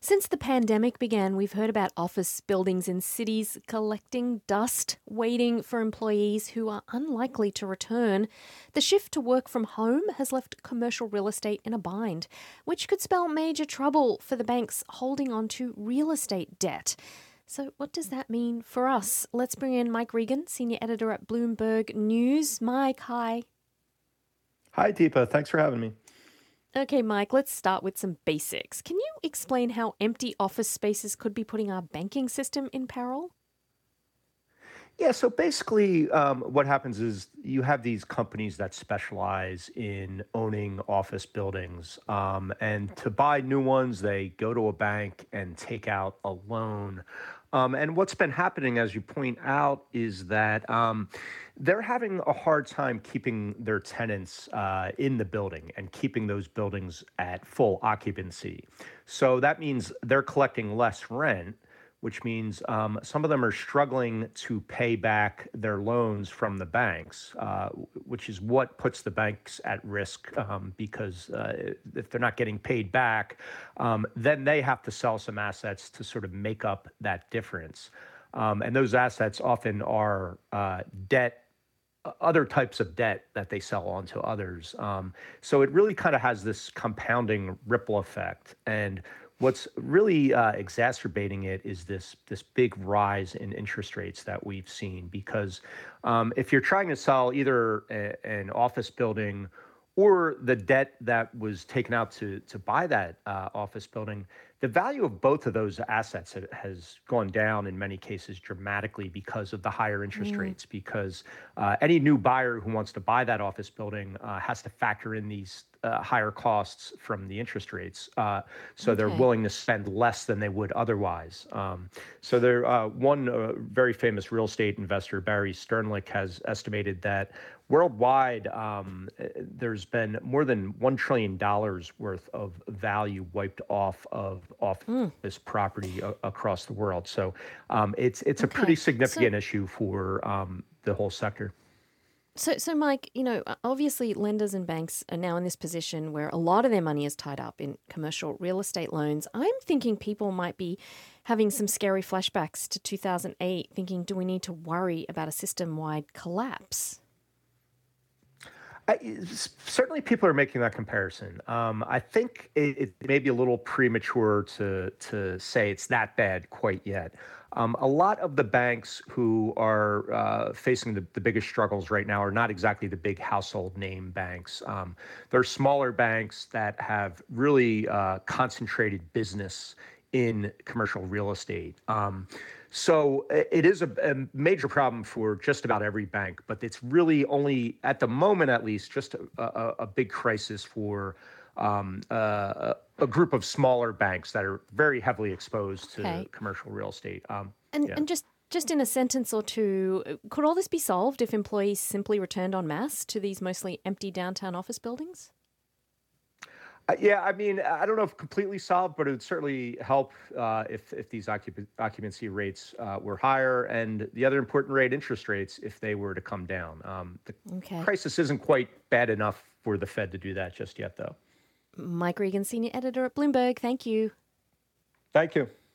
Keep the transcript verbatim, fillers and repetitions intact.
Since the pandemic began, we've heard about office buildings in cities collecting dust, waiting for employees who are unlikely to return. The shift to work from home has left commercial real estate in a bind, which could spell major trouble for the banks holding on to real estate debt. So what does that mean for us? Let's bring in Mike Regan, senior editor at Bloomberg News. Mike, hi. Hi, Deepa. Thanks for having me. Okay, Mike, let's start with some basics. Can you explain how empty office spaces could be putting our banking system in peril? Yeah, so basically, um, what happens is you have these companies that specialize in owning office buildings. Um, and to buy new ones, they go to a bank and take out a loan. Um, and what's been happening, as you point out, is that um, they're having a hard time keeping their tenants uh, in the building and keeping those buildings at full occupancy. So that means they're collecting less rent, which means um, some of them are struggling to pay back their loans from the banks, uh, which is what puts the banks at risk um, because uh, if they're not getting paid back, um, then they have to sell some assets to sort of make up that difference. Um, and those assets often are uh, debt other types of debt that they sell on to others. Um, so it really kind of has this compounding ripple effect. And what's really uh, exacerbating it is this this big rise in interest rates that we've seen. Because um, if you're trying to sell either a, an office building or the debt that was taken out to to buy that uh, office building, the value of both of those assets ha- has gone down in many cases dramatically because of the higher interest Mm, rates. Because uh, any new buyer who wants to buy that office building uh, has to factor in these uh, higher costs from the interest rates, uh, so they're okay. willing to spend less than they would otherwise. Um, so there, uh, one uh, very famous real estate investor, Barry Sternlicht, has estimated that worldwide, um, uh, there's been more than one trillion dollars worth of value wiped off of Mm, office property a- across the world. So um, it's it's a pretty okay. So significant issue for um, the whole sector. So, so Mike, you know, obviously lenders and banks are now in this position where a lot of their money is tied up in commercial real estate loans. I'm thinking people might be having some scary flashbacks to two thousand eight, thinking, do we need to worry about a system-wide collapse? I, s- certainly, people are making that comparison. Um, I think it, it may be a little premature to to say it's that bad quite yet. Um, a lot of the banks who are uh, facing the, the biggest struggles right now are not exactly the big household name banks. Um, they're smaller banks that have really uh, concentrated business in commercial real estate. Um, so uh, it is a, a major problem for just about every bank, but it's really only at the moment, at least, just a, a, a big crisis for um, uh, a group of smaller banks that are very heavily exposed to Okay. commercial real estate. Um, And yeah. and just just in a sentence or two, uh, could all this be solved if employees simply returned en masse to these mostly empty downtown office buildings? Uh, Yeah, I mean, I don't know if completely solved, but it would certainly help uh, if if these occup- occupancy rates uh, were higher, and the other important rate, interest rates, if they were to come down. Um, the Okay. crisis isn't quite bad enough for the Fed to do that just yet, though. Mike Regan, senior editor at Bloomberg. Thank you. Thank you.